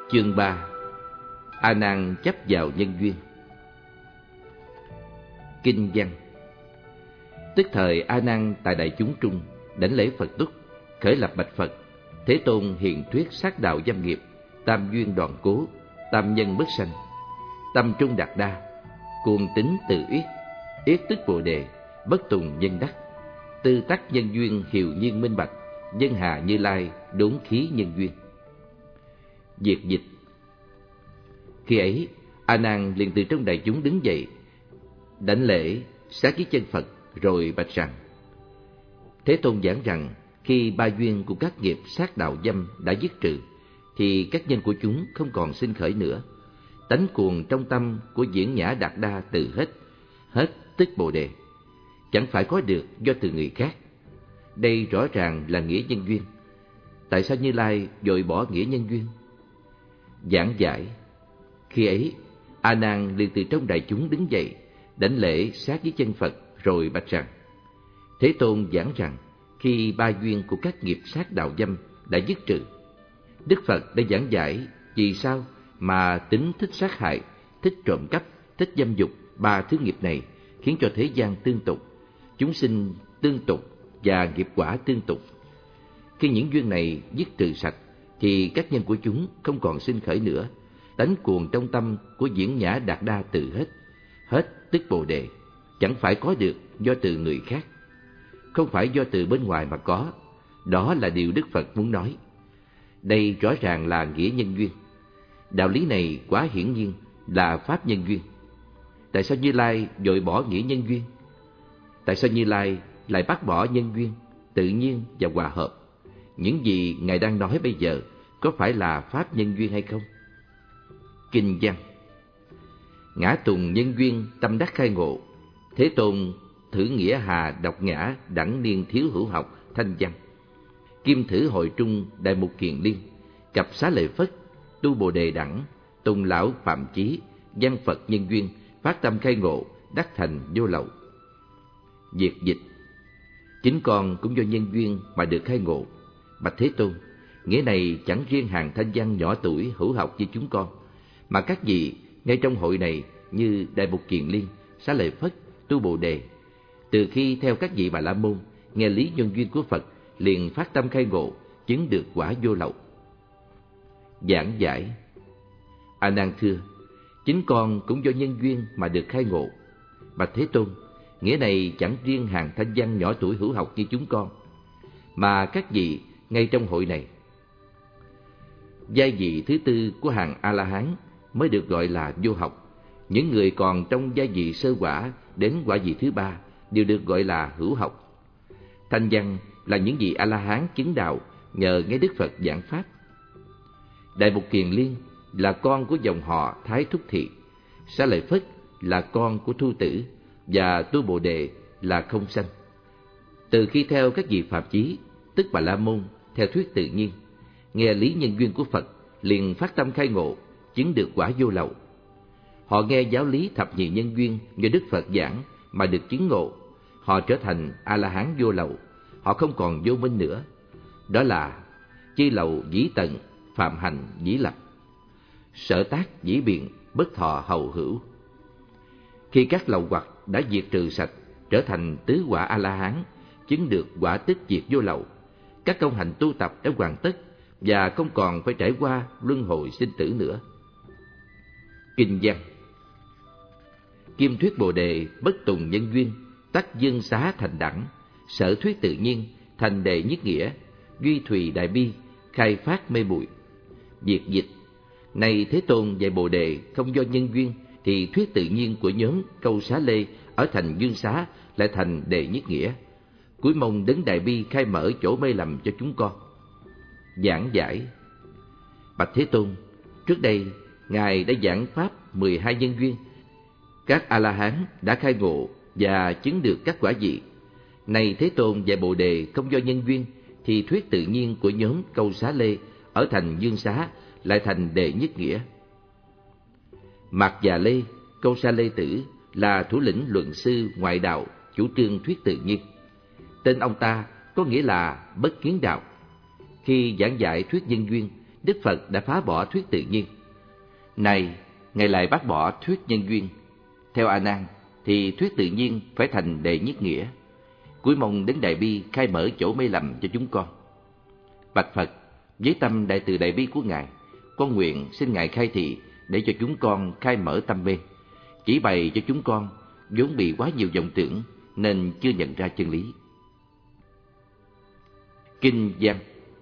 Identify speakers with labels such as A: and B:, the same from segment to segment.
A: Chương 3. A Nan chấp vào nhân duyên. Kinh văn. Tức thời A Nan tại đại chúng trung đảnh lễ Phật túc, khởi lập bạch Phật: Thế Tôn hiền thuyết sát đạo dâm nghiệp, tam duyên đoàn cố, tam nhân bất sanh, tâm trung đạt đa, cuồng tính tự yết, yết tức Bồ đề, bất tùng nhân đắc, tư tắc nhân duyên hiều nhiên minh bạch, dân hà Như Lai đốn khí nhân duyên. Việt dịch. Khi ấy, A Nan liền từ trong đại chúng đứng dậy, đảnh lễ sát với chân Phật, rồi bạch rằng: Thế Tôn giảng rằng khi ba duyên của các nghiệp sát đạo dâm đã dứt trừ, thì các nhân của chúng không còn sinh khởi nữa. Tánh cuồng trong tâm của diễn nhã đạt đa từ hết, hết tức Bồ đề, chẳng phải có được do từ người khác. Đây rõ ràng là nghĩa nhân duyên. Tại sao Như Lai vội bỏ nghĩa nhân duyên? Giảng giải. Khi ấy, A Nan liền từ trong đại chúng đứng dậy, đảnh lễ sát với chân Phật, rồi bạch rằng: Thế Tôn giảng rằng khi ba duyên của các nghiệp sát đạo dâm đã dứt trừ, Đức Phật đã giảng giải vì sao mà tính thích sát hại, thích trộm cắp, thích dâm dục, ba thứ nghiệp này khiến cho thế gian tương tục, chúng sinh tương tục và nghiệp quả tương tục. Khi những duyên này dứt trừ sạch, thì các nhân của chúng không còn sinh khởi nữa. Tánh cuồng trong tâm của diễn nhã đạt đa từ hết, hết tức Bồ đề, chẳng phải có được do từ người khác, không phải do từ bên ngoài mà có. Đó là điều Đức Phật muốn nói. Đây rõ ràng là nghĩa nhân duyên. Đạo lý này quá hiển nhiên là pháp nhân duyên. Tại sao Như Lai vội bỏ nghĩa nhân duyên? Tại sao Như Lai lại bác bỏ nhân duyên, tự nhiên và hòa hợp? Những gì Ngài đang nói bây giờ có phải là pháp nhân duyên hay không? Kinh văn. Ngã tùng nhân duyên tâm đắc khai ngộ. Thế Tôn thử nghĩa hà độc ngã đẳng niên thiếu hữu học thanh văn. Kim thử hội trung đại mục kiền liên. Cặp xá lợi Phất tu bồ đề đẳng. Tùng lão phạm chí văn Phật nhân duyên phát tâm khai ngộ đắc thành vô lậu. Việt dịch. Chính con cũng do nhân duyên mà được khai ngộ. Bạch Thế Tôn, nghĩa này chẳng riêng hàng thanh văn nhỏ tuổi hữu học như chúng con, mà các vị ngay trong hội này như Đại Mục Kiền Liên, Xá Lợi Phất, Tu Bồ Đề, từ khi theo các vị Bà La Môn nghe lý nhân duyên của Phật, liền phát tâm khai ngộ, chứng được quả vô lậu. Giảng giải. A Nan thưa, chính con cũng do nhân duyên mà được khai ngộ. Bạch Thế Tôn, nghĩa này chẳng riêng hàng thanh văn nhỏ tuổi hữu học như chúng con, mà các vị ngay trong hội này. Giai vị thứ tư của hàng A-la-hán mới được gọi là vô học. Những người còn trong giai vị sơ quả đến quả vị thứ ba đều được gọi là hữu học. Thanh văn là những vị A-la-hán chứng đạo nhờ nghe Đức Phật giảng pháp. Đại Mục Kiền Liên là con của dòng họ Thái Thúc Thị, Xá Lợi Phất là con của Thu Tử, và Tu Bồ Đề là không sanh. Từ khi theo các vị Phạm Chí, tức Bà La Môn, theo thuyết tự nhiên, nghe lý nhân duyên của Phật, liền phát tâm khai ngộ, chứng được quả vô lậu. Họ nghe giáo lý thập nhị nhân duyên do Đức Phật giảng mà được chứng ngộ, họ trở thành A-la-hán vô lậu, họ không còn vô minh nữa. Đó là chư lậu dĩ tận, phạm hành dĩ lập, sở tác dĩ biện, bất thọ hầu hữu. Khi các lậu hoặc đã diệt trừ sạch, trở thành tứ quả A-la-hán, chứng được quả tức diệt vô lậu, các công hạnh tu tập đã hoàn tất và không còn phải trải qua luân hồi sinh tử nữa. Kinh văn. Kim thuyết Bồ Đề bất tùng nhân duyên, tắc dương xá thành đẳng, sở thuyết tự nhiên thành đệ nhất nghĩa, duy thùy đại bi, khai phát mê muội. Việt dịch. Này Thế Tôn dạy Bồ Đề không do nhân duyên, thì thuyết tự nhiên của nhóm Câu Xá Lê ở thành Dương Xá lại thành đệ nhất nghĩa. Cuối mong đấng đại bi khai mở chỗ mê lầm cho chúng con. Giảng giải. Bạch Thế Tôn, trước đây Ngài đã giảng pháp 12 nhân duyên. Các A-la-hán đã khai ngộ và chứng được các quả vị. Này Thế Tôn dạy Bồ Đề không do nhân duyên, thì thuyết tự nhiên của nhóm Câu Xá Lê ở thành Dương Xá lại thành đệ nhất nghĩa. Mạc Già Lê, Câu Sa Lê Tử là thủ lĩnh luận sư ngoại đạo chủ trương thuyết tự nhiên. Tên ông ta có nghĩa là bất kiến đạo. Khi giảng giải thuyết nhân duyên Đức Phật đã phá bỏ thuyết tự nhiên. Này, Ngài lại bác bỏ thuyết nhân duyên. Theo A Nan thì thuyết tự nhiên phải thành đệ nhất nghĩa. Cúi mong đến Đại Bi khai mở chỗ mê lầm cho chúng con. Bạch Phật, với tâm đại từ đại bi của Ngài, con nguyện xin Ngài khai thị để cho chúng con khai mở tâm mê, chỉ bày cho chúng con vốn bị quá nhiều vọng tưởng nên chưa nhận ra chân lý. Kinh văn.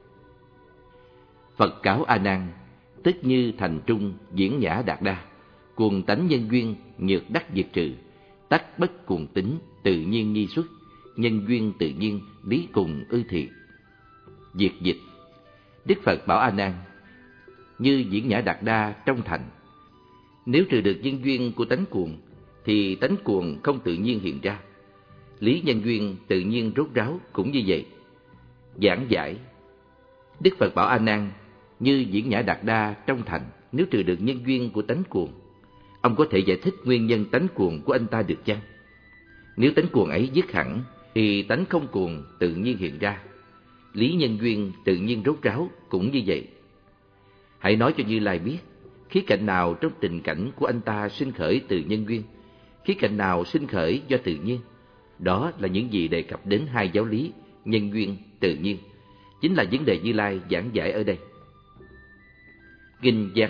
A: Phật cáo A Nan: tức như thành trung diễn nhã đạt đa, cuồng tánh nhân duyên nhược đắc diệt trừ, tắc bất cuồng tính tự nhiên nhi xuất, nhân duyên tự nhiên lý cùng ư thị. Diệt dịch. Đức Phật bảo A Nan: như diễn nhã đạt đa trong thành, nếu trừ được nhân duyên của tánh cuồng thì tánh cuồng không tự nhiên hiện ra. Lý nhân duyên tự nhiên rốt ráo cũng như vậy. Giảng giải. Đức Phật bảo A Nan: như diễn nhã đạt đa trong thành, nếu trừ được nhân duyên của tánh cuồng, ông có thể giải thích nguyên nhân tánh cuồng của anh ta được chăng? Nếu tánh cuồng ấy dứt hẳn thì tánh không cuồng tự nhiên hiện ra. Lý nhân duyên tự nhiên rốt ráo cũng như vậy. Hãy nói cho Như Lai biết, khía cạnh nào trong tình cảnh của anh ta sinh khởi từ nhân duyên, khía cạnh nào sinh khởi do tự nhiên. Đó là những gì đề cập đến hai giáo lý nhân duyên, tự nhiên, chính là vấn đề Như Lai giảng giải ở đây. Kinh văn.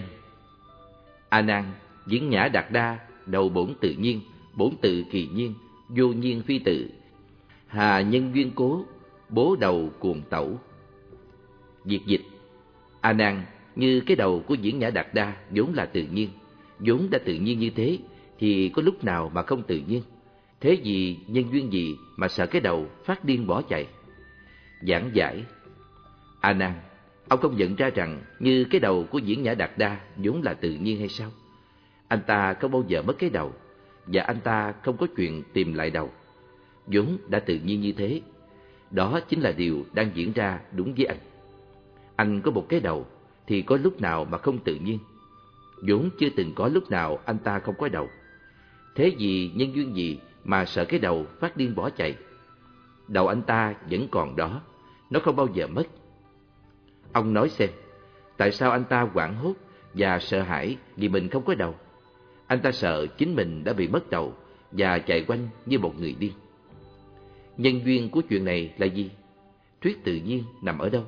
A: A Nan, diễn nhã đạt đa đầu bổn tự nhiên, bổn tự kỳ nhiên, vô nhiên phi tự, hà nhân duyên cố, bố đầu cuồng tẩu. Diệt dịch. A Nan, như cái đầu của diễn nhã đạt đa vốn là tự nhiên, vốn đã tự nhiên như thế thì có lúc nào mà không tự nhiên? Thế gì nhân duyên gì mà sợ cái đầu phát điên bỏ chạy? Giảng giải. A Nan, ông không nhận ra rằng như cái đầu của diễn nhã đạt đa vốn là tự nhiên hay sao? Anh ta không bao giờ mất cái đầu, và anh ta không có chuyện tìm lại đầu, vốn đã tự nhiên như thế. Đó chính là điều đang diễn ra đúng với anh. Anh có một cái đầu thì có lúc nào mà không tự nhiên? Vốn chưa từng có lúc nào anh ta không có đầu. Thế gì nhân duyên gì mà sợ cái đầu phát điên bỏ chạy? Đầu anh ta vẫn còn đó, nó không bao giờ mất. Ông nói xem, tại sao anh ta hoảng hốt và sợ hãi vì mình không có đầu? Anh ta sợ chính mình đã bị mất đầu và chạy quanh như một người điên. Nhân duyên của chuyện này là gì? Thuyết tự nhiên nằm ở đâu?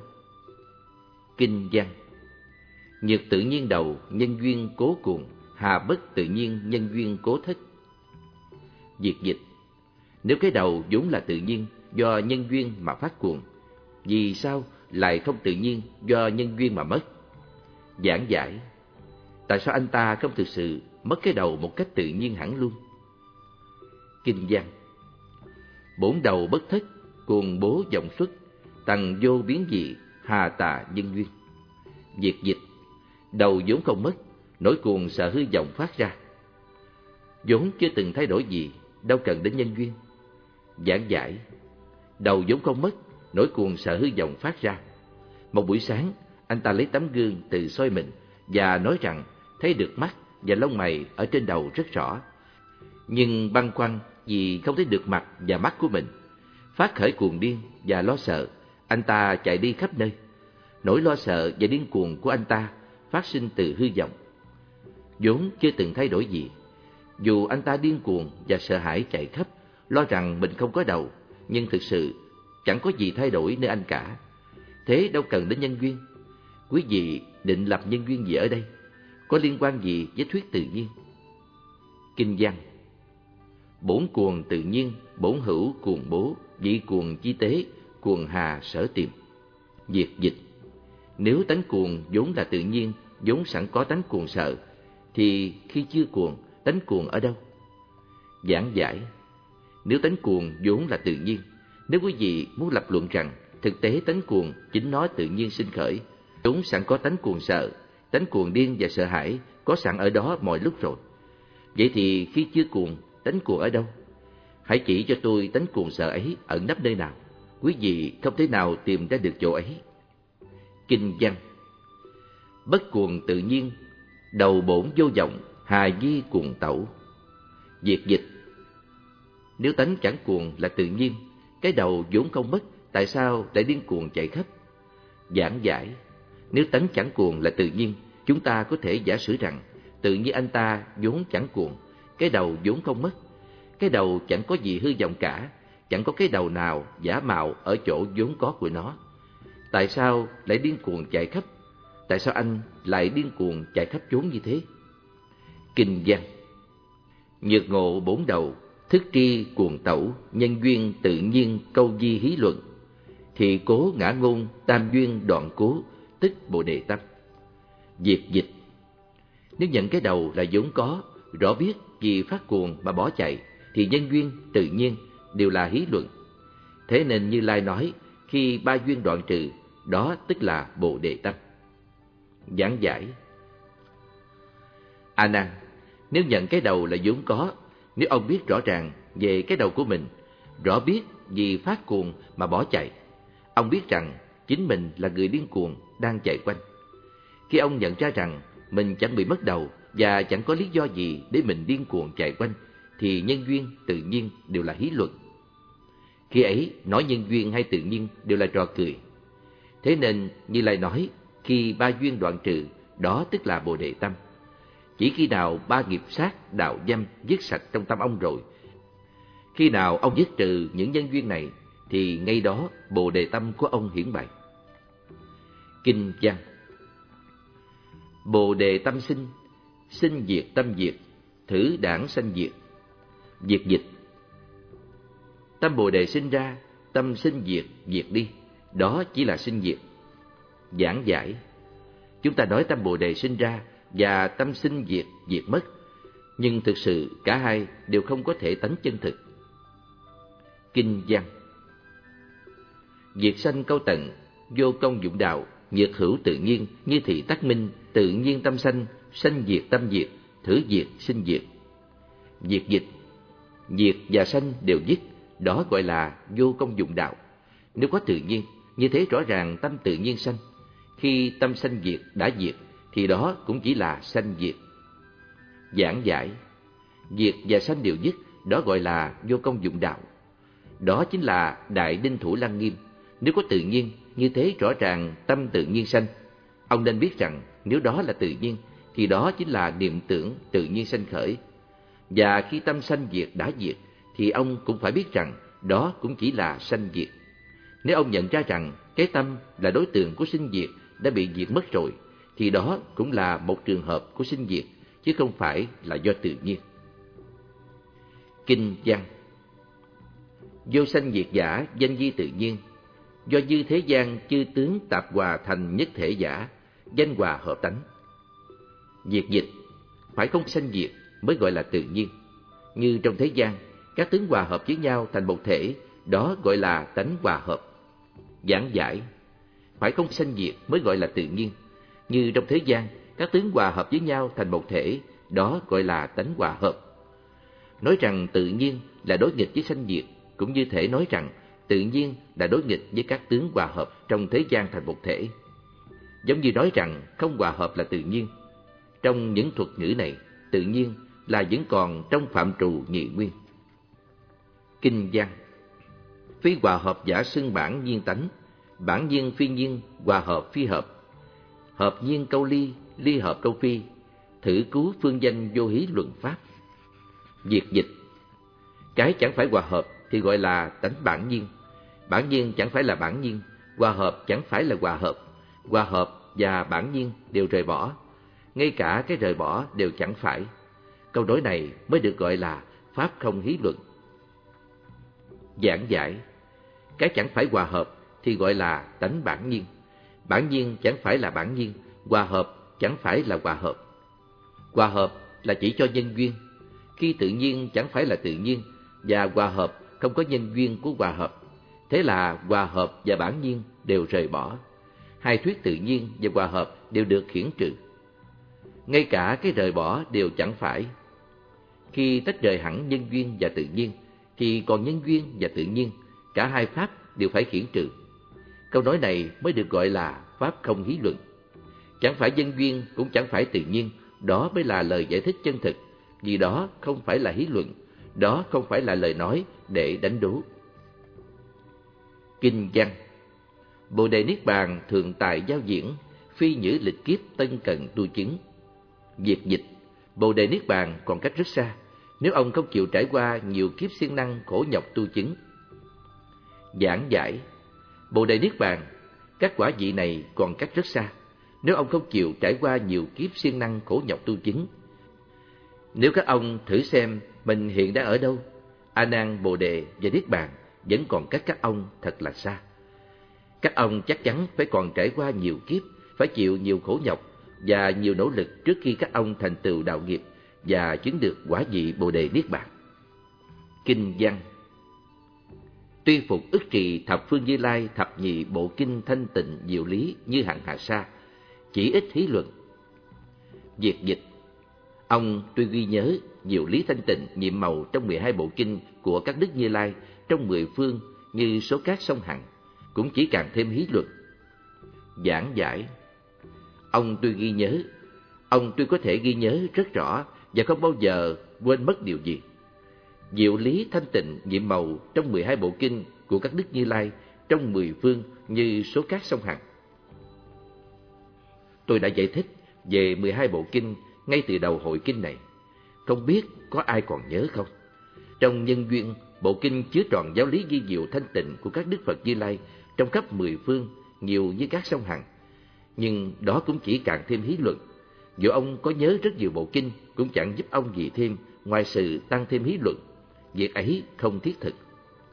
A: Kinh văn. Nhược tự nhiên đầu, nhân duyên cố cuồng, hà bất tự nhiên nhân duyên cố thất. Diệt dịch. Nếu cái đầu vốn là tự nhiên do nhân duyên mà phát cuồng, vì sao lại không tự nhiên do nhân duyên mà mất? Giảng giải. Tại sao anh ta không thực sự mất cái đầu một cách tự nhiên hẳn luôn? Kinh văn. Bổn đầu bất thất, cuồng bố vọng xuất, tầng vô biến dị, hà tà nhân duyên. Diệt dịch. Đầu vốn không mất, nỗi cuồng sợ hư vọng phát ra. Vốn chưa từng thay đổi gì, đâu cần đến nhân duyên. Giảng giải. Đầu vốn không mất, nỗi cuồng sợ hư vọng phát ra. Một buổi sáng, anh ta lấy tấm gương tự soi mình và nói rằng thấy được mắt và lông mày ở trên đầu rất rõ. Nhưng băn khoăn vì không thấy được mặt và mắt của mình. Phát khởi cuồng điên và lo sợ, anh ta chạy đi khắp nơi. Nỗi lo sợ và điên cuồng của anh ta phát sinh từ hư vọng, vốn chưa từng thay đổi gì. Dù anh ta điên cuồng và sợ hãi chạy khắp, lo rằng mình không có đầu, nhưng thực sự chẳng có gì thay đổi nơi anh cả. Thế đâu cần đến nhân duyên. Quý vị định lập nhân duyên gì ở đây? Có liên quan gì với thuyết tự nhiên? Kinh văn. Bổn cuồng tự nhiên, bổn hữu cuồng bố, vị cuồng chi tế, cuồng hà sở tìm. Diệt dịch. Nếu tánh cuồng vốn là tự nhiên, vốn sẵn có tánh cuồng sợ, thì khi chưa cuồng, tánh cuồng ở đâu? Giảng giải. Nếu tánh cuồng vốn là tự nhiên, nếu quý vị muốn lập luận rằng thực tế tánh cuồng chính nó tự nhiên sinh khởi, vốn sẵn có tánh cuồng sợ, tánh cuồng điên và sợ hãi có sẵn ở đó mọi lúc rồi, vậy thì khi chưa cuồng, tánh cuồng ở đâu? Hãy chỉ cho tôi tánh cuồng sợ ấy ẩn nấp nơi nào. Quý vị không thể nào tìm ra được chỗ ấy. Kinh văn. Bất cuồng tự nhiên, đầu bổn vô vọng, hà di cuồng tẩu. Diệt dịch. Nếu tánh chẳng cuồng là tự nhiên, cái đầu vốn không mất, tại sao lại điên cuồng chạy khắp? Giảng giải. Nếu tánh chẳng cuồng là tự nhiên, chúng ta có thể giả sử rằng tự nhiên anh ta vốn chẳng cuồng, cái đầu vốn không mất. Cái đầu chẳng có gì hư vọng cả, chẳng có cái đầu nào giả mạo ở chỗ vốn có của nó. Tại sao lại điên cuồng chạy khắp? Tại sao anh lại điên cuồng chạy khắp chốn như thế? Kinh văn: Nhược ngộ bốn đầu, thức tri cuồng tẩu, nhân duyên tự nhiên câu di hí luận. Thị cố ngã ngôn, tam duyên đoạn cố, tức Bồ Đề tâm. Diệt dịch: Nếu nhận cái đầu là vốn có, rõ biết vì phát cuồng mà bỏ chạy, thì nhân duyên tự nhiên đều là hí luận. Thế nên Như Lai nói, khi ba duyên đoạn trừ, đó tức là Bồ Đề tâm. Giảng giải: A Nan, nếu nhận cái đầu là vốn có, nếu ông biết rõ ràng về cái đầu của mình, rõ biết vì phát cuồng mà bỏ chạy, ông biết rằng chính mình là người điên cuồng đang chạy quanh. Khi ông nhận ra rằng mình chẳng bị mất đầu và chẳng có lý do gì để mình điên cuồng chạy quanh, thì nhân duyên tự nhiên đều là hí luận. Khi ấy nói nhân duyên hay tự nhiên đều là trò cười. Thế nên Như Lai nói, khi ba duyên đoạn trừ, đó tức là Bồ Đề tâm. Chỉ khi nào ba nghiệp sát, đạo dâm dứt sạch trong tâm ông rồi, khi nào ông dứt trừ những nhân duyên này, thì ngay đó Bồ Đề tâm của ông hiển bày. Kinh văn: Bồ Đề tâm sinh, sinh diệt tâm diệt, thử đảng sanh diệt. Diệt dịch: Tâm Bồ Đề sinh ra, tâm sinh diệt, diệt đi, đó chỉ là sinh diệt. Giảng giải: Chúng ta nói tâm Bồ Đề sinh ra và tâm sinh diệt, diệt mất, nhưng thực sự cả hai đều không có thể tánh chân thực. Kinh văn: Diệt sanh câu tận, vô công dụng đạo, nhược hữu tự nhiên, như thị tắc minh, tự nhiên tâm sanh, sanh diệt tâm diệt, thử diệt sinh diệt. Diệt dịch: Diệt và sanh đều dứt, đó gọi là vô công dụng đạo. Nếu có tự nhiên, như thế rõ ràng tâm tự nhiên sanh. Khi tâm sanh diệt đã diệt, thì đó cũng chỉ là sanh diệt. Giảng giải: Diệt và sanh đều dứt, đó gọi là vô công dụng đạo. Đó chính là Đại Đinh Thủ Lăng Nghiêm. Nếu có tự nhiên, như thế rõ ràng tâm tự nhiên sanh. Ông nên biết rằng nếu đó là tự nhiên, thì đó chính là niệm tưởng tự nhiên sanh khởi. Và khi tâm sanh diệt đã diệt, thì ông cũng phải biết rằng đó cũng chỉ là sanh diệt. Nếu ông nhận ra rằng cái tâm là đối tượng của sinh diệt đã bị diệt mất rồi, thì đó cũng là một trường hợp của sinh diệt, chứ không phải là do tự nhiên. Kinh văn: Vô sanh diệt giả, danh di tự nhiên, do dư thế gian chư tướng tạp hòa thành nhất thể giả, danh hòa hợp tánh. Diệt dịch: Phải không sanh diệt mới gọi là tự nhiên. Như trong thế gian, các tướng hòa hợp với nhau thành một thể, đó gọi là tánh hòa hợp. Giảng giải: Phải không sanh diệt mới gọi là tự nhiên. Như trong thế gian, các tướng hòa hợp với nhau thành một thể, đó gọi là tánh hòa hợp. Nói rằng tự nhiên là đối nghịch với sanh diệt, cũng như thể nói rằng tự nhiên là đối nghịch với các tướng hòa hợp trong thế gian thành một thể. Giống như nói rằng không hòa hợp là tự nhiên. Trong những thuật ngữ này, tự nhiên là vẫn còn trong phạm trù nhị nguyên. Kinh văn: Phi hòa hợp giả xưng bản nhiên tánh, bản nhiên phi nhiên, hòa hợp phi hợp. Hợp nhiên câu ly, ly hợp câu phi, thử cứu phương danh vô hí luận pháp. Diệt dịch: Cái chẳng phải hòa hợp thì gọi là tánh bản nhiên. Bản nhiên chẳng phải là bản nhiên, hòa hợp chẳng phải là hòa hợp. Hòa hợp và bản nhiên đều rời bỏ, ngay cả cái rời bỏ đều chẳng phải. Câu nói này mới được gọi là pháp không hí luận. Giảng giải: Cái chẳng phải hòa hợp thì gọi là tánh bản nhiên. Bản nhiên chẳng phải là bản nhiên, hòa hợp chẳng phải là hòa hợp. Hòa hợp là chỉ cho nhân duyên. Khi tự nhiên chẳng phải là tự nhiên, và hòa hợp không có nhân duyên của hòa hợp, thế là hòa hợp và bản nhiên đều rời bỏ. Hai thuyết tự nhiên và hòa hợp đều được khiển trừ. Ngay cả cái rời bỏ đều chẳng phải. Khi tách rời hẳn nhân duyên và tự nhiên, thì còn nhân duyên và tự nhiên, cả hai pháp đều phải khiển trừ. Câu nói này mới được gọi là pháp không hí luận. Chẳng phải nhân duyên cũng chẳng phải tự nhiên, đó mới là lời giải thích chân thực. Vì đó không phải là hí luận, đó không phải là lời nói để đánh đố. Kinh văn: Bồ đề niết bàn thường tại giao diễn, phi nhữ lịch kiếp tân cần tu chứng. Diệt dịch, Bồ đề niết bàn còn cách rất xa, nếu ông không chịu trải qua nhiều kiếp siêng năng khổ nhọc tu chứng. Giảng giải, Bồ đề niết bàn, các quả vị này còn cách rất xa, nếu ông không chịu trải qua nhiều kiếp siêng năng khổ nhọc tu chứng. Nếu các ông thử xem mình hiện đang ở đâu, A Nan, Bồ đề và Niết bàn vẫn còn cách các ông thật là xa. Các ông chắc chắn phải còn trải qua nhiều kiếp, phải chịu nhiều khổ nhọc và nhiều nỗ lực trước khi các ông thành tựu đạo nghiệp và chứng được quả vị Bồ đề Niết bàn. Kinh văn, tuyên phục ức trì thập phương Như Lai thập nhị bộ kinh thanh tịnh diệu lý như hằng hà sa, chỉ ít thí luận. Diệt dịch, ông tuy ghi nhớ diệu lý thanh tịnh nhiệm màu trong 12 bộ kinh của các đức Như Lai trong 10 phương như số cát sông Hằng, cũng chỉ càng thêm hí luận. Giảng giải, ông tuy ghi nhớ, ông tuy có thể ghi nhớ rất rõ và không bao giờ quên mất điều gì. Diệu lý thanh tịnh nhiệm màu trong 12 bộ kinh của các đức Như Lai trong 10 phương như số cát sông Hằng. Tôi đã giải thích về 12 bộ kinh ngay từ đầu hội kinh này, không biết có ai còn nhớ không? Trong nhân duyên, bộ kinh chứa trọn giáo lý vi diệu thanh tịnh của các đức Phật Như Lai trong khắp 10 phương nhiều như các sông Hằng, nhưng đó cũng chỉ càng thêm hí luận. Dù ông có nhớ rất nhiều bộ kinh cũng chẳng giúp ông gì thêm ngoài sự tăng thêm hí luận. Việc ấy không thiết thực.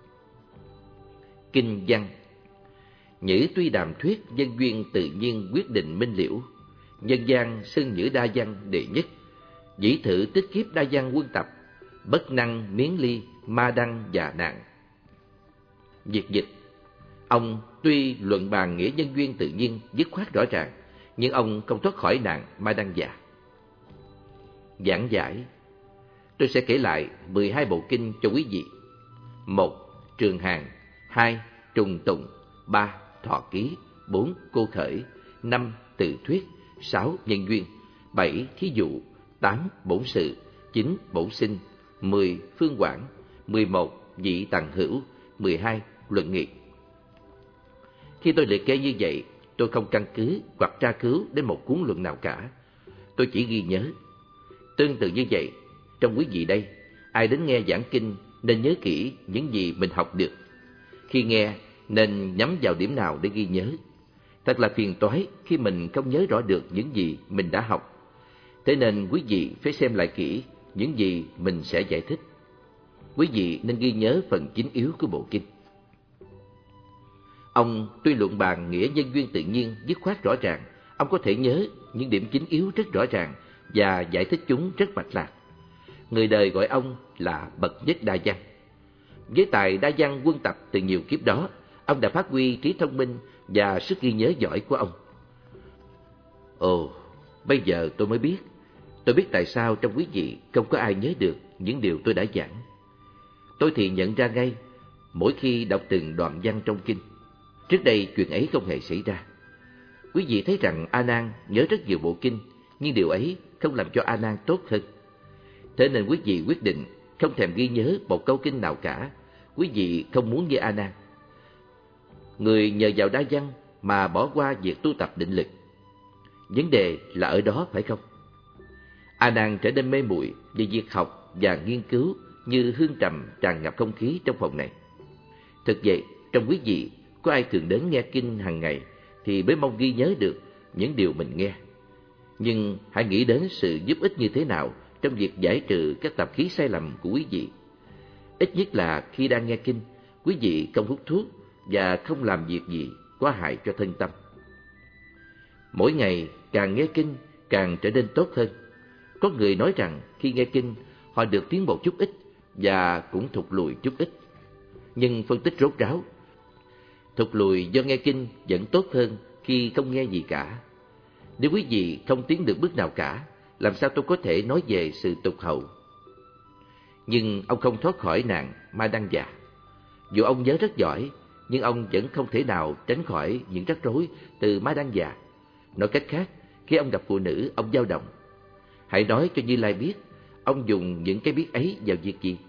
A: Kinh văn, nhữ tuy đàm thuyết nhân duyên tự nhiên quyết định minh liễu, nhân gian xưng nhữ đa văn đệ nhất, dĩ thử tích kiếp đa văn quân tập, bất năng miến ly ma đăng già nạn. Diệt dịch, ông tuy luận bàn nghĩa nhân duyên tự nhiên dứt khoát rõ ràng, nhưng ông không thoát khỏi nạn ma đăng già. Giảng giải, tôi sẽ kể lại 12 bộ kinh cho quý vị. 1. Trường Hàng. 2. Trùng Tụng. 3. Thọ Ký. 4. Cô Khởi. 5. Tự Thuyết. 6. Nhân duyên. 7. Thí dụ. 8. Bổn sự. 9. Bổ sinh. 10. Phương quảng. 11. Dị tằng hữu. 12. Luận nghị. Khi tôi liệt kê như vậy, tôi không căn cứ hoặc tra cứu đến một cuốn luận nào cả. Tôi chỉ ghi nhớ. Tương tự như vậy, trong quý vị đây, ai đến nghe giảng kinh nên nhớ kỹ những gì mình học được. Khi nghe, nên nhắm vào điểm nào để ghi nhớ. Thật là phiền toái khi mình không nhớ rõ được những gì mình đã học. Thế nên quý vị phải xem lại kỹ những gì mình sẽ giải thích. Quý vị nên ghi nhớ phần chính yếu của bộ kinh. Ông tuy luận bàn nghĩa nhân duyên tự nhiên dứt khoát rõ ràng, ông có thể nhớ những điểm chính yếu rất rõ ràng và giải thích chúng rất mạch lạc. Người đời gọi ông là bậc nhất đa văn. Với tài đa văn quân tập từ nhiều kiếp đó, ông đã phát huy trí thông minh và sức ghi nhớ giỏi của ông. Ồ, bây giờ tôi mới biết. Tôi biết tại sao trong quý vị không có ai nhớ được những điều tôi đã giảng. Tôi thì nhận ra ngay mỗi khi đọc từng đoạn văn trong kinh. Trước đây chuyện ấy không hề xảy ra. Quý vị thấy rằng A Nan nhớ rất nhiều bộ kinh, nhưng điều ấy không làm cho A Nan tốt hơn. Thế nên quý vị quyết định không thèm ghi nhớ một câu kinh nào cả. Quý vị không muốn như A Nan, người nhờ vào đa văn mà bỏ qua việc tu tập định lực. Vấn đề là ở đó phải không? A Nan trở nên mê muội về việc học và nghiên cứu như hương trầm tràn ngập không khí trong phòng này. Thực vậy, trong quý vị có ai thường đến nghe kinh hàng ngày thì mới mong ghi nhớ được những điều mình nghe. Nhưng hãy nghĩ đến sự giúp ích như thế nào trong việc giải trừ các tập khí sai lầm của quý vị. Ít nhất là khi đang nghe kinh, quý vị không hút thuốc và không làm việc gì có hại cho thân tâm. Mỗi ngày càng nghe kinh càng trở nên tốt hơn. Có người nói rằng khi nghe kinh họ được tiến bộ chút ít và cũng thụt lùi chút ít. Nhưng phân tích rốt ráo, thụt lùi do nghe kinh vẫn tốt hơn khi không nghe gì cả. Nếu quý vị không tiến được bước nào cả, làm sao tôi có thể nói về sự tụt hậu? Nhưng ông không thoát khỏi nạn ma đăng già. Dù ông nhớ rất giỏi, nhưng ông vẫn không thể nào tránh khỏi những rắc rối từ ma đăng già. Nói cách khác, khi ông gặp phụ nữ, ông dao động. Hãy nói cho Như Lai biết, ông dùng những cái biết ấy vào việc gì?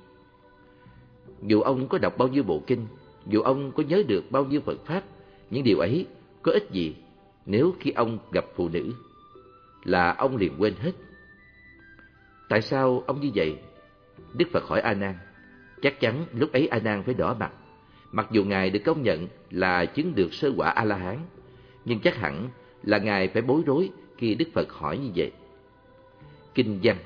A: Dù ông có đọc bao nhiêu bộ kinh, dù ông có nhớ được bao nhiêu Phật Pháp, những điều ấy có ích gì nếu khi ông gặp phụ nữ là ông liền quên hết. Tại sao ông như vậy? Đức Phật hỏi A Nan. Chắc chắn lúc ấy A Nan phải đỏ mặt, mặc dù ngài được công nhận là chứng được sơ quả A La Hán, nhưng chắc hẳn là ngài phải bối rối khi Đức Phật hỏi như vậy. Kinh văn: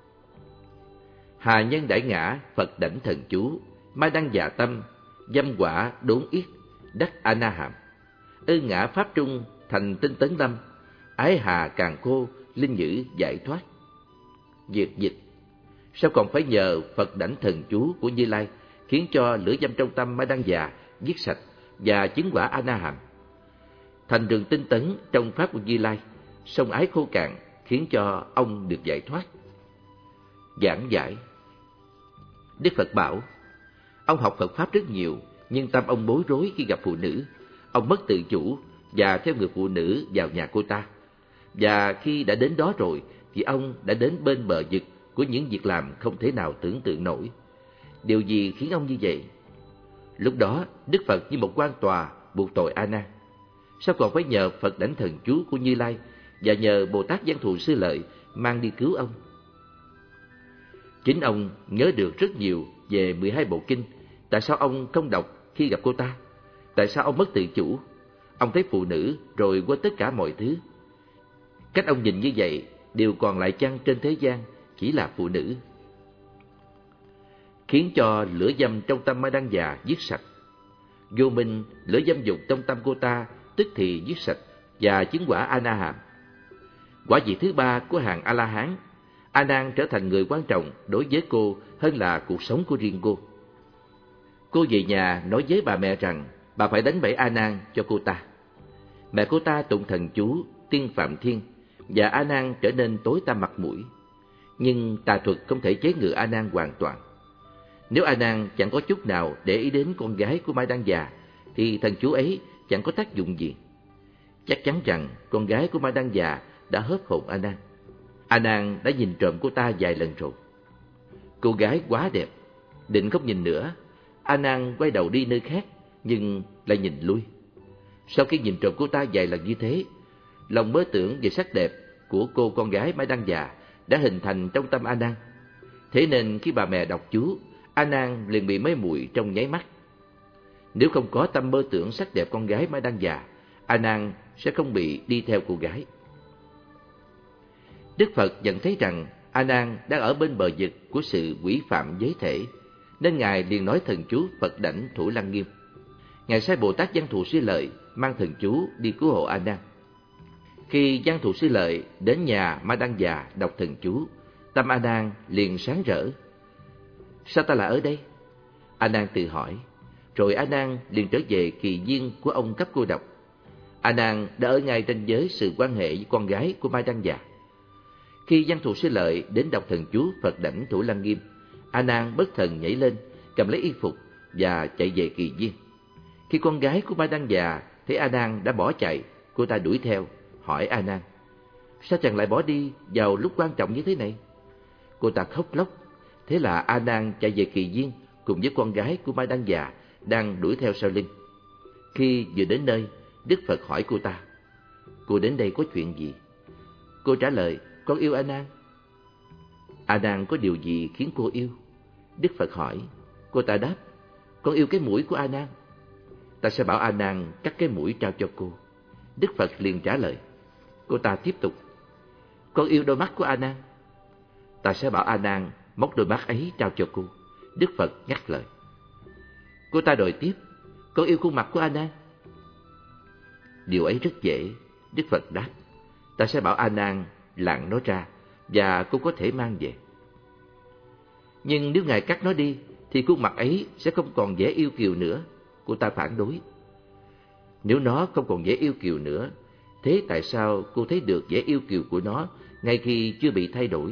A: Hà nhân đại ngã, Phật đảnh thần chú, ma đăng dạ tâm, dâm quả đốn yết, đắc a na hàm. Ư ngã pháp trung, thành tinh tấn lâm, ái hà càng khô, linh nhữ giải thoát. Việt dịch: Sao còn phải nhờ Phật đảnh thần chú của Như Lai khiến cho lửa dâm trong tâm ma đăng già giết sạch và chứng quả a na hàm? Thành rừng tinh tấn trong pháp của Như Lai, sông ái khô cạn khiến cho ông được giải thoát. Giảng giải: Đức Phật bảo, ông học Phật pháp rất nhiều, nhưng tâm ông bối rối khi gặp phụ nữ. Ông mất tự chủ và theo người phụ nữ vào nhà cô ta. Và khi đã đến đó rồi thì ông đã đến bên bờ vực của những việc làm không thể nào tưởng tượng nổi. Điều gì khiến ông như vậy? Lúc đó Đức Phật như một quan tòa buộc tội A Nan. Sao còn phải nhờ Phật đảnh thần chú của Như Lai và nhờ Bồ Tát Văn Thù Sư Lợi mang đi cứu ông? Chính ông nhớ được rất nhiều về 12 bộ kinh. Tại sao ông không đọc khi gặp cô ta? Tại sao ông mất tự chủ? Ông thấy phụ nữ rồi quên tất cả mọi thứ. Cách ông nhìn như vậy, điều còn lại chăng trên thế gian chỉ là phụ nữ. Khiến cho lửa dâm trong tâm ma đăng già giết sạch. Vô minh, lửa dâm dục trong tâm cô ta tức thì giết sạch và chứng quả a na hàm. Quả vị thứ ba của hàng A La Hán, A Nan trở thành người quan trọng đối với cô hơn là cuộc sống của riêng cô. Cô về nhà nói với bà mẹ rằng bà phải đánh bẫy A Nan cho cô ta. Mẹ cô ta tụng thần chú Tiên Phạm Thiên và A Nan trở nên tối tăm mặt mũi. Nhưng tà thuật không thể chế ngự A Nan hoàn toàn. Nếu A Nan chẳng có chút nào để ý đến con gái của Mai Đăng Già thì thần chú ấy chẳng có tác dụng gì. Chắc chắn rằng con gái của Mai Đăng Già đã hớp hồn A Nan. A Nan đã nhìn trộm cô ta vài lần rồi. Cô gái quá đẹp, định không nhìn nữa. A Nan quay đầu đi nơi khác nhưng lại nhìn lui. Sau khi nhìn trộm cô ta vài lần như thế, lòng mơ tưởng về sắc đẹp của cô con gái Mai Đăng Già đã hình thành trong tâm A Nan. Thế nên khi bà mẹ đọc chú, A Nan liền bị mê muội trong nháy mắt. Nếu không có tâm mơ tưởng sắc đẹp con gái Mai Đăng Già, A Nan sẽ không bị đi theo cô gái. Đức Phật nhận thấy rằng A Nan đang ở bên bờ vực của sự quỷ phạm giới thể, nên ngài liền nói thần chú Phật đảnh Thủ Lăng Nghiêm. Ngài sai Bồ Tát Văn Thù Sư Lợi mang thần chú đi cứu hộ A Nan. Khi Văn Thù Sư Lợi đến nhà Ma Đăng Già đọc thần chú, tâm A Nan liền sáng rỡ. Sao ta lại ở đây? A Nan tự hỏi. Rồi A Nan liền trở về kỳ duyên của ông cấp cô độc. A Nan đã ở ngay ranh giới sự quan hệ với con gái của Ma Đăng Già. Khi Văn Thù Sư Lợi đến đọc thần chú Phật đảnh Thủ Lăng Nghiêm, A Nan bất thần nhảy lên, cầm lấy y phục và chạy về kỳ viên. Khi con gái của Ma Đăng Già thấy A Nan đã bỏ chạy, cô ta đuổi theo, hỏi A Nan: Sao chàng lại bỏ đi vào lúc quan trọng như thế này? Cô ta khóc lóc. Thế là A Nan chạy về kỳ viên cùng với con gái của Ma Đăng Già đang đuổi theo sau lưng. Khi vừa đến nơi, Đức Phật hỏi cô ta: Cô đến đây có chuyện gì? Cô trả lời: Con yêu A Nan. A Nan có điều gì khiến cô yêu? Đức Phật hỏi. Cô ta đáp: Con yêu cái mũi của A Nan. Ta sẽ bảo A Nan cắt cái mũi trao cho cô. Đức Phật liền trả lời. Cô ta tiếp tục: Con yêu đôi mắt của A Nan. Ta sẽ bảo A Nan móc đôi mắt ấy trao cho cô. Đức Phật ngắt lời. Cô ta đòi tiếp: Con yêu khuôn mặt của A Nan. Điều ấy rất dễ. Đức Phật đáp. Ta sẽ bảo A Nan lạng nó ra và cô có thể mang về. Nhưng nếu ngài cắt nó đi thì khuôn mặt ấy sẽ không còn dễ yêu kiều nữa. Cô ta phản đối. Nếu nó không còn dễ yêu kiều nữa, thế tại sao cô thấy được dễ yêu kiều của nó ngay khi chưa bị thay đổi?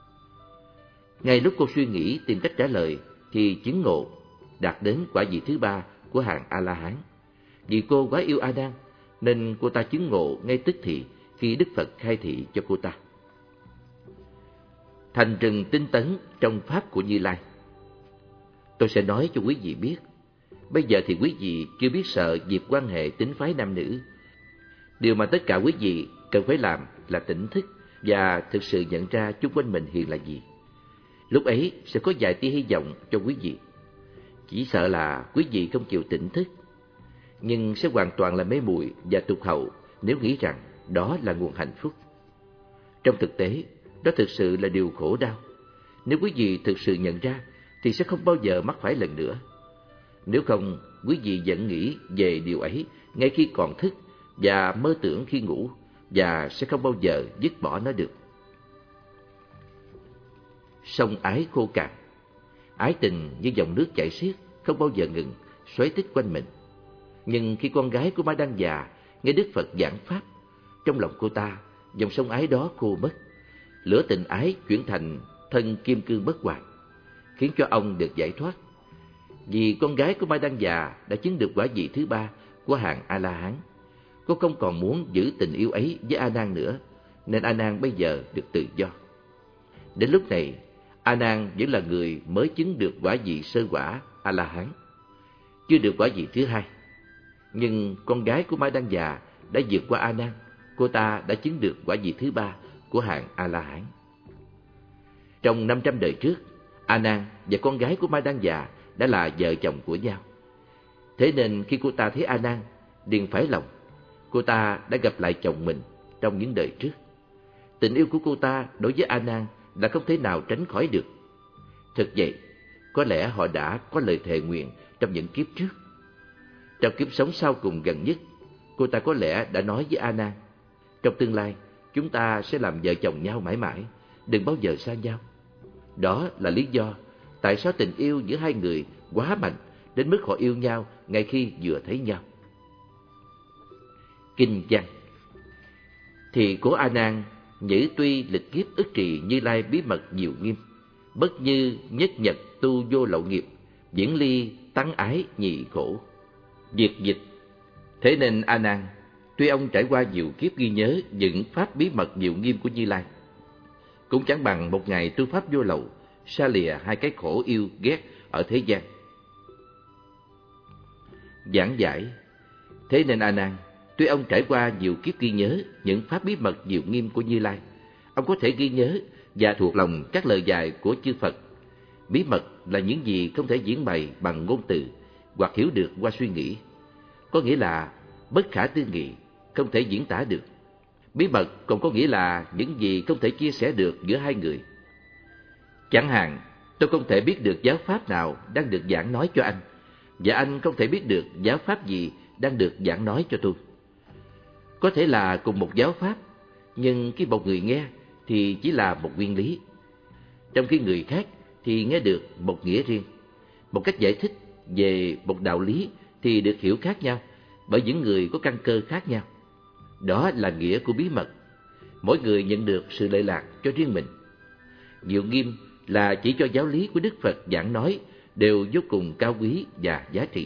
A: Ngay lúc cô suy nghĩ tìm cách trả lời thì chứng ngộ đạt đến quả vị thứ ba của hàng A La Hán. Vì cô quá yêu A Nan nên cô ta chứng ngộ ngay tức thì khi Đức Phật khai thị cho cô ta. Thành rừng tinh tấn trong pháp của Như Lai. Tôi sẽ nói cho quý vị biết. Bây giờ thì quý vị chưa biết sợ việc quan hệ tính phái nam nữ. Điều mà tất cả quý vị cần phải làm là tỉnh thức và thực sự nhận ra xung quanh mình hiện là gì. Lúc ấy sẽ có vài tia hy vọng cho quý vị. Chỉ sợ là quý vị không chịu tỉnh thức, nhưng sẽ hoàn toàn là mê muội và tụt hậu nếu nghĩ rằng đó là nguồn hạnh phúc. Trong thực tế, đó thực sự là điều khổ đau. Nếu quý vị thực sự nhận ra thì sẽ không bao giờ mắc phải lần nữa. Nếu không, quý vị vẫn nghĩ về điều ấy ngay khi còn thức và mơ tưởng khi ngủ, và sẽ không bao giờ dứt bỏ nó được. Sông ái khô cạn. Ái tình như dòng nước chảy xiết, không bao giờ ngừng, xoáy tích quanh mình. Nhưng khi con gái của Ma Đăng Già nghe Đức Phật giảng pháp, trong lòng cô ta, dòng sông ái đó khô mất. Lửa tình ái chuyển thành thân kim cương bất hoại, khiến cho ông được giải thoát. Vì con gái của Ma Đăng Già đã chứng được quả vị thứ 3 của hàng A-la-hán. Cô không còn muốn giữ tình yêu ấy với A Nan nữa, nên A Nan bây giờ được tự do. Đến lúc này, A Nan vẫn là người mới chứng được quả vị sơ quả A-la-hán, chưa được quả vị thứ 2. Nhưng con gái của Ma Đăng Già đã vượt qua A Nan, cô ta đã chứng được quả vị thứ 3 của hàng A-la-hán. Trong 500 đời trước, A Nan và con gái của Ma Đăng Già đã là vợ chồng của nhau. Thế nên khi cô ta thấy A Nan, liền phải lòng. Cô ta đã gặp lại chồng mình trong những đời trước. Tình yêu của cô ta đối với A Nan là không thể nào tránh khỏi được. Thực vậy, có lẽ họ đã có lời thề nguyện trong những kiếp trước. Trong kiếp sống sau cùng gần nhất, cô ta có lẽ đã nói với A Nan: trong tương lai, chúng ta sẽ làm vợ chồng nhau mãi mãi, đừng bao giờ xa nhau. Đó là lý do tại sao tình yêu giữa hai người quá mạnh đến mức họ yêu nhau ngay khi vừa thấy nhau. Kinh văn. Thì của A Nan nhữ tuy lịch kiếp ức trì Như Lai bí mật nhiều nghiêm, bất như nhất nhật tu vô lậu nghiệp, viễn ly tắng ái nhị khổ. Việt dịch. Thế nên A Nan, tuy ông trải qua nhiều kiếp ghi nhớ những pháp bí mật nhiều nghiêm của Như Lai, cũng chẳng bằng một ngày tu pháp vô lậu, xa lìa hai cái khổ yêu ghét ở thế gian. Giảng giải. Thế nên A Nan, tuy ông trải qua nhiều kiếp ghi nhớ những pháp bí mật diệu nghiêm của Như Lai, ông có thể ghi nhớ và thuộc lòng các lời dạy của chư Phật. Bí mật là những gì không thể diễn bày bằng ngôn từ hoặc hiểu được qua suy nghĩ, có nghĩa là bất khả tư nghị, không thể diễn tả được. Bí mật còn có nghĩa là những gì không thể chia sẻ được giữa hai người. Chẳng hạn, tôi không thể biết được giáo pháp nào đang được giảng nói cho anh, và anh không thể biết được giáo pháp gì đang được giảng nói cho tôi. Có thể là cùng một giáo pháp, nhưng khi một người nghe thì chỉ là một nguyên lý, trong khi người khác thì nghe được một nghĩa riêng. Một cách giải thích về một đạo lý thì được hiểu khác nhau bởi những người có căn cơ khác nhau. Đó là nghĩa của bí mật. Mỗi người nhận được sự lệ lạc cho riêng mình. Diệu nghiêm là chỉ cho giáo lý của Đức Phật giảng nói đều vô cùng cao quý và giá trị.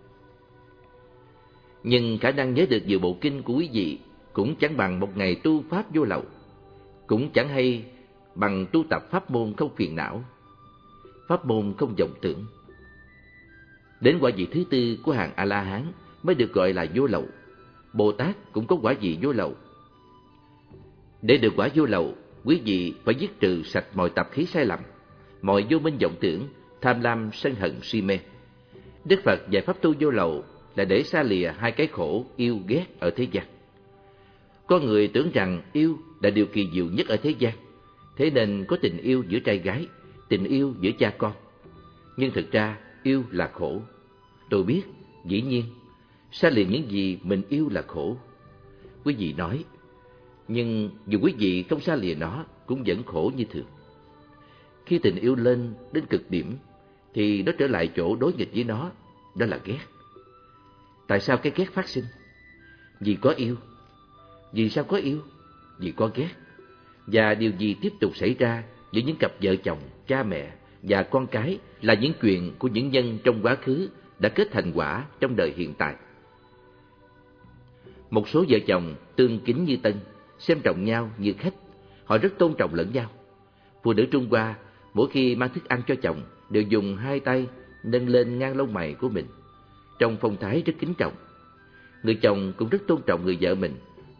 A: Nhưng khả năng nhớ được nhiều bộ kinh của quý vị cũng chẳng bằng một ngày tu pháp vô lậu, cũng chẳng hay bằng tu tập pháp môn không phiền não, pháp môn không vọng tưởng. Đến quả vị thứ 4 của hàng A-la-hán mới được gọi là vô lậu. Bồ Tát cũng có quả vị vô lậu. Để được quả vô lậu, quý vị phải dứt trừ sạch mọi tập khí sai lầm, mọi vô minh vọng tưởng, tham lam, sân hận, si mê. Đức Phật dạy pháp tu vô lậu là để xa lìa hai cái khổ yêu ghét ở thế gian. Có người tưởng rằng yêu là điều kỳ diệu nhất ở thế gian, thế nên có tình yêu giữa trai gái, tình yêu giữa cha con. Nhưng thực ra yêu là khổ. Tôi biết, dĩ nhiên, xa lìa những gì mình yêu là khổ. Quý vị nói, nhưng dù quý vị không xa lìa nó cũng vẫn khổ như thường. Khi tình yêu lên đến cực điểm thì nó trở lại chỗ đối nghịch với nó, đó là ghét. Tại sao cái ghét phát sinh? Vì có yêu. Vì sao có yêu? Vì có ghét. Và điều gì tiếp tục xảy ra giữa những cặp vợ chồng, cha mẹ và con cái là những chuyện của những nhân trong quá khứ đã kết thành quả trong đời hiện tại. Một số vợ chồng tương kính như tân, xem trọng nhau như khách, họ rất tôn trọng lẫn nhau. Phụ nữ Trung Hoa mỗi khi mang thức ăn cho chồng đều dùng hai tay nâng lên ngang lông mày của mình, trong phong thái rất kính trọng. Người chồng cũng rất tôn trọng người vợ mình,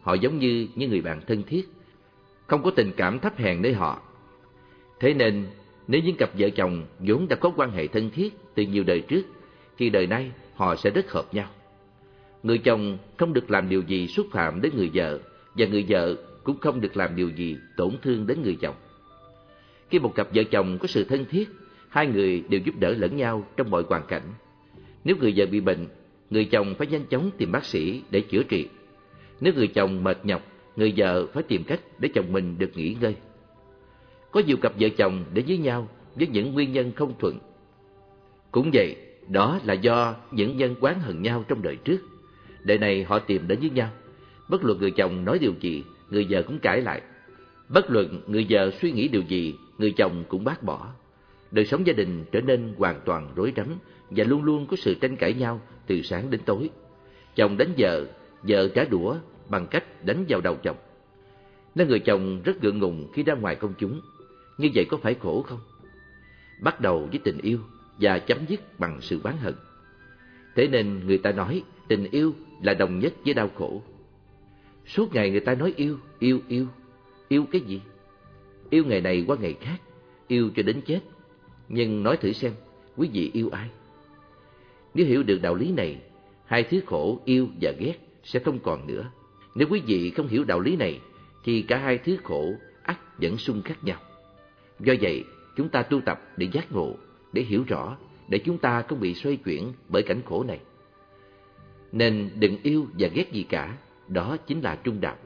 A: họ giống như những người bạn thân thiết, không có tình cảm thấp hèn nơi họ. Thế nên, nếu những cặp vợ chồng vốn đã có quan hệ thân thiết từ nhiều đời trước, thì đời nay họ sẽ rất hợp nhau. Người chồng không được làm điều gì xúc phạm đến người vợ, và người vợ cũng không được làm điều gì tổn thương đến người chồng. Khi một cặp vợ chồng có sự thân thiết, hai người đều giúp đỡ lẫn nhau trong mọi hoàn cảnh. Nếu người vợ bị bệnh, người chồng phải nhanh chóng tìm bác sĩ để chữa trị. Nếu người chồng mệt nhọc, người vợ phải tìm cách để chồng mình được nghỉ ngơi. Có nhiều cặp vợ chồng đến với nhau với những nguyên nhân không thuận. Cũng vậy, đó là do những nhân oán hận nhau trong đời trước. Đời này họ tìm đến với nhau. Bất luận người chồng nói điều gì, người vợ cũng cãi lại. Bất luận người vợ suy nghĩ điều gì, người chồng cũng bác bỏ. Đời sống gia đình trở nên hoàn toàn rối rắm và luôn luôn có sự tranh cãi nhau từ sáng đến tối. Chồng đánh vợ, vợ trả đũa bằng cách đánh vào đầu chồng. Nên người chồng rất ngượng ngùng khi ra ngoài công chúng. Như vậy có phải khổ không? Bắt đầu với tình yêu và chấm dứt bằng sự oán hận. Thế nên người ta nói tình yêu là đồng nhất với đau khổ. Suốt ngày người ta nói yêu, yêu, yêu. Yêu cái gì? Yêu ngày này qua ngày khác, yêu cho đến chết. Nhưng nói thử xem, quý vị yêu ai? Nếu hiểu được đạo lý này, hai thứ khổ yêu và ghét sẽ không còn nữa. Nếu quý vị không hiểu đạo lý này, thì cả hai thứ khổ ắt vẫn xung khắc nhau. Do vậy, chúng ta tu tập để giác ngộ, để hiểu rõ, để chúng ta không bị xoay chuyển bởi cảnh khổ này. Nên đừng yêu và ghét gì cả, đó chính là trung đạo.